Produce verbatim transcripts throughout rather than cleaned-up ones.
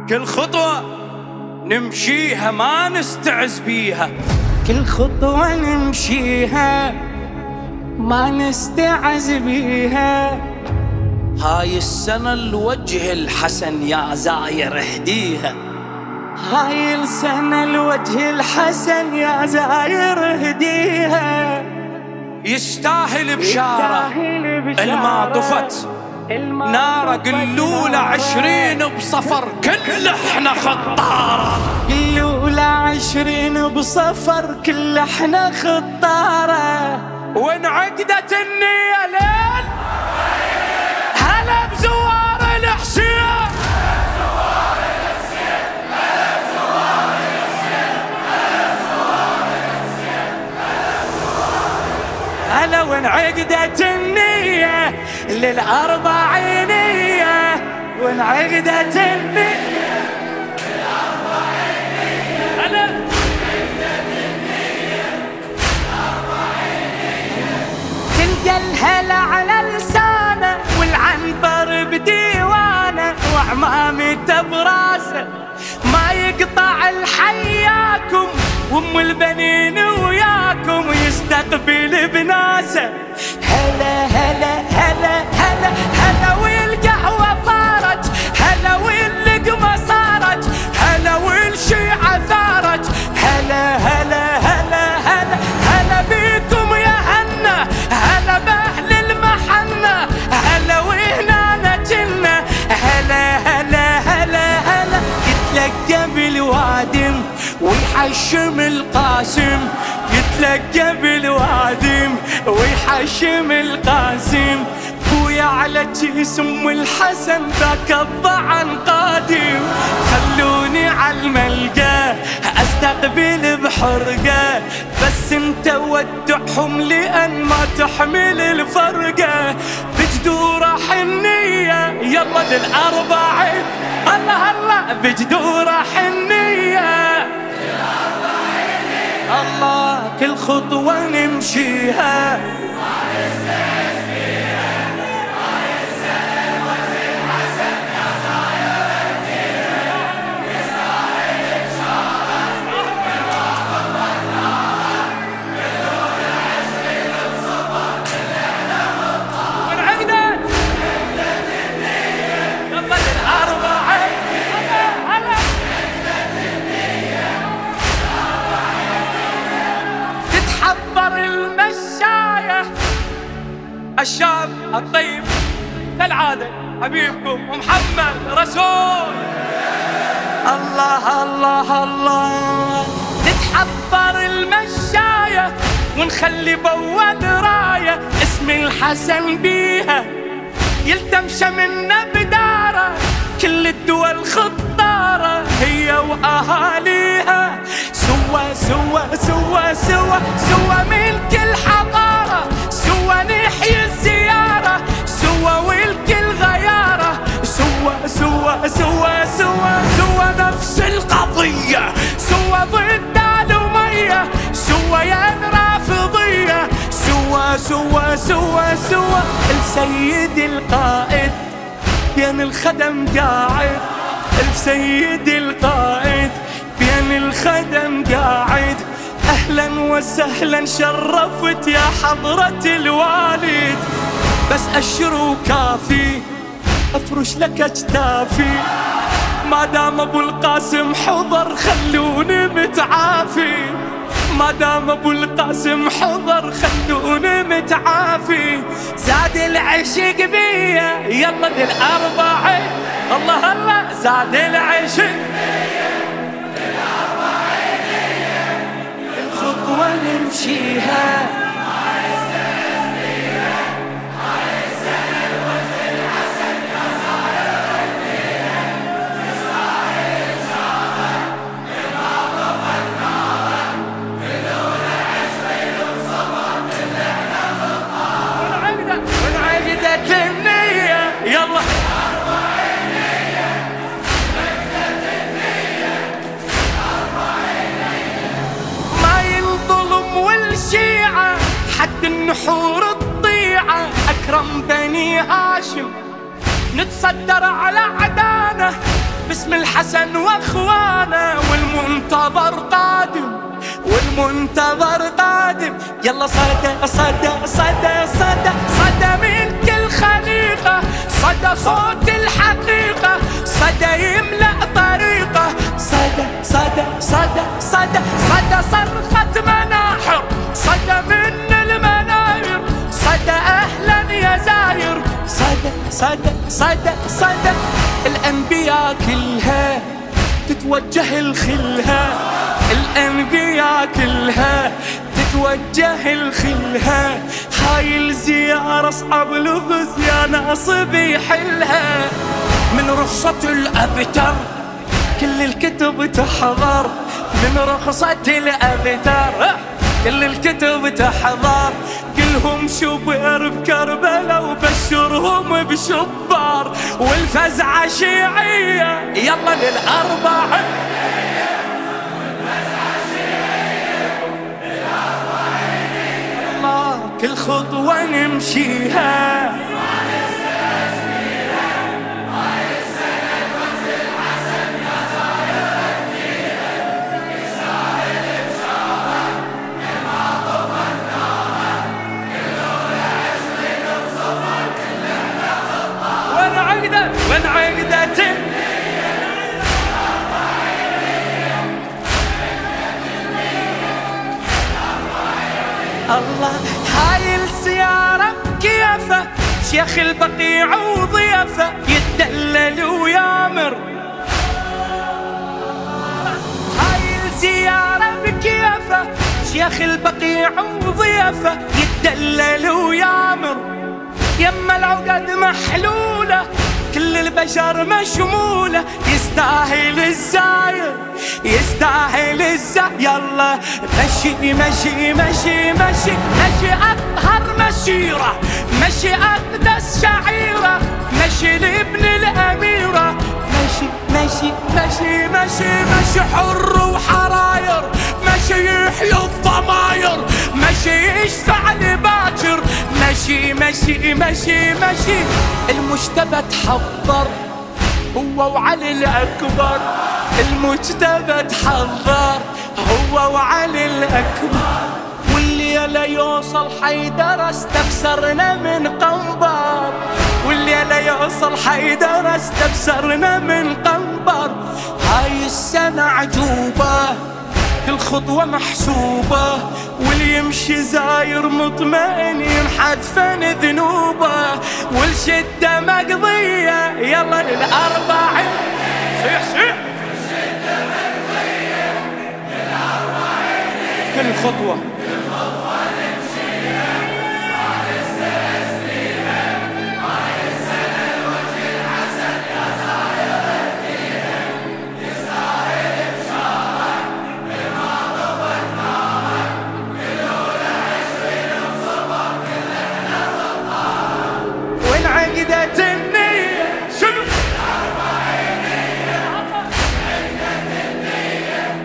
كل خطوة نمشيها ما نستعز بيها، كل خطوة نمشيها ما نستعز بيها. هاي السنة الوجه الحسن يا زاير اهديها، هاي السنة الوجه الحسن يا زاير اهديها. يستاهل بشارة الما طفت نارة، قلولة عشرين بصفر كل احنا خطارة، قلولة عشرين بصفر كل احنا خطارة. وانعقدت النية ليل هلا بزوار الحسين، هلا وانعقدت النية للأربعينية، وانعقدت النية للأربعينية، هلا تلقى الهلا على لسانه والعنبر بديوانه وعمامته براسه، ما يقطع الحياكم وام البنين وياكم يستقبل بناسه. هلا هلا هلا هلا هلا والقهوة صارت، هلا واللقمة صارت، هلا والشيعة ثارت، هلا هلا هلا هلا هلا بيكم يا هنا، هلا بأهل المحنة، هلا وهنا نجلنا، هلا هلا هلا هلا يتلقى بالوادم ويحشم القاسم، يتلقى بالوادم ويحشم القاسم. بويا على جسم الحسن ذاك الضعن قادم، خلوني على الملقى استقبل بحرقه، بس انت ودعهم لان ما تحمل الفرقه. بجدوره حنيه يلا للاربعين، الله الله بجدوره حنيه، الله كل خطوة نمشيها ما نستعز بيها. هاي السنة الوجه الحسن يا زاير اهديها، يستاهل بشارة الما طفت نارة، قلولة عشرين بصفر كل احنا خطارة. وانعقدت انعقدت النية يلا للأربعين، هلا تتحضر المشاية الشاب الطيب كالعادة حبيبكم محمد رسول. الله الله الله تتحضر المشاية ونخلي بول راية اسم الحسن بيها، يلتم شمنا بدارة كل الدول خطارة هي وأهاليها. سوا سوا سوا سوا سوا من كل حضارة، سوا نحيي الزيارة، سوا والكل غيارة، سوا سوا سوا سوا سوا نفس القضية، سوا ضد الأمية، سوا يا رافضية، سوا سوا سوا سوا السيد القائد بين الخدم قاعد، السيد القائد بين الخدم قاعد. أهلا وسهلا شرفت يا حضرة الوالد، بس أشر وكافي أفرش لك أجتافي، ما دام أبو القاسم حضر خلوني متعافي، ما دام أبو القاسم حضر خلوني متعافي. زاد العشق بيا يلا للأربعين، الله الله زاد العشق الخطوة نمشيها ما نستعز بيها. هاي السنة الوجه الحسن يا زاير اهديها، يستاهل بشارة الما طفت نارة، قلولة عشرين بصفر كل احنا خطارة. وانعقدت النية يلا والشيعة حد النحور الطيعة أكرم بني هاشم، نتصدر على عدانة باسم الحسن واخوانه، والمنتظر قادم والمنتظر قادم. يلا صدى صدى صدى صدى صدى من كل خليقة، صدى صوت الحقيقة، صدى يملأ طريقه. صدى صدى صدى صدى صدى صرخة مناحر، صدى من المناير، صدى أهلا يا زاير. صدى صدى صدى صدى الأنبياء كلها تتوجه الخلها، الأنبياء كلها تتوجه الخلها. هاي الزيارة صعب لغز يا ناصب يحلها. من رخصة الأبتر كل الكتب تحضر، من رخصة الأبتر كل الكتب تحضر. كلهم شبر بكربلاء وبشرهم بشبار، والفزعة شيعية يلا للأربعة. الله كل خطوة نمشيها من عقدة. الله هاي السيارة كيفه شيخ البقيع وضيفه، يتدلل ويامر. هاي السيارة بكيفه شيخ البقيع وضيفه، يتدلل ويامر. يما العقد محلولة كل البشر مشمولة، يستاهل الزاير يستاهل الزاير. يلا مشي مشي مشي مشي مشي أطهر مسيرة، مشي أقدس شعيرة، مشي لابن الأميرة. مشي مشي مشي مشي مشي حر وحراير، مشي يحيي الضماير، مشي يشفع لباكر. مشي مشي مشي مشي المجتبى تحضر هو وعلي الأكبر، المجتبى تحضر هو وعلي الأكبر. والليلة يوصل حيدر استفسرنا من قنبر، والليلة يوصل حيدر استفسرنا من قنبر. هاي السنة عجوبة كل خطوة محسوبة، واللي يمشي زاير مطمئن ينحذفن ذنوبه، والشدة مقضية يلا للأربعين. صيح صيح الشدة مقضية للأربعين، كل خطوة كل خطوة نمشيها مع نستسليها، مع السنة الوجه الحسن يا زاير فيها، يستاهل بشارة بما ضفتناها، كلنا عشرين وصبر كلنا غطاها. وين عقدة النية شنو الأربعينية، عقدة النية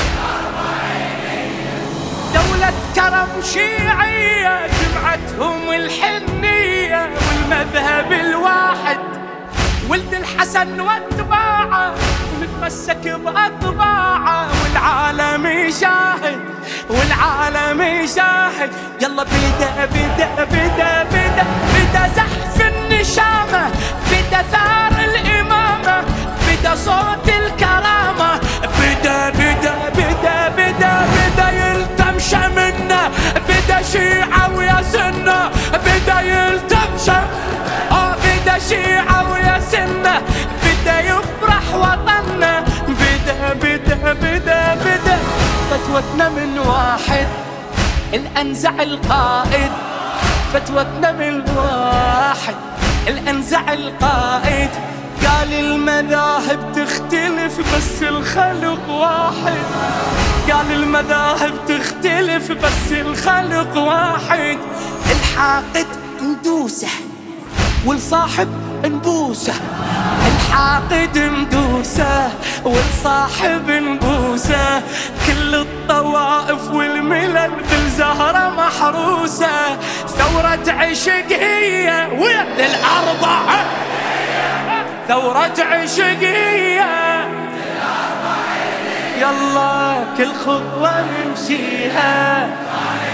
الأربعينية. دولة كرم شيعية جمعتهم الحنية، والمذهب الواحد ولد الحسن واتباعه، ونتمسك بأطباعه، والعالم يشاهد والعالم يشاهد. يلا بدا بدا بدا بدا بدا زحف النشامة، بدا ثار الإمامة، بدا صوت الكرامة. بدا بدا بدا بدا بدا يلتم شمنا، بدا شيعة ويا سنة، بدا يلتم شم آه بدا شيعة ويا سنة، بدا يفرح وطننا. بدا بدا بدا بدا فتوتنا من واحد الأنزع القائد، فتوتنا من واحد الأنزع القائد. قال المذاهب تختلف بس الخلق واحد، قال المذاهب تختلف بس الخلق واحد. الحاقد ندوسه والصاحب نبوسه، الحاقد ندوسه والصاحب نبوسه. كل الطوائف والملل بالزهرة محروسة، ثورة عشق هي وين الأربعة. ثورة عشقية يلا كل خطوة نمشيها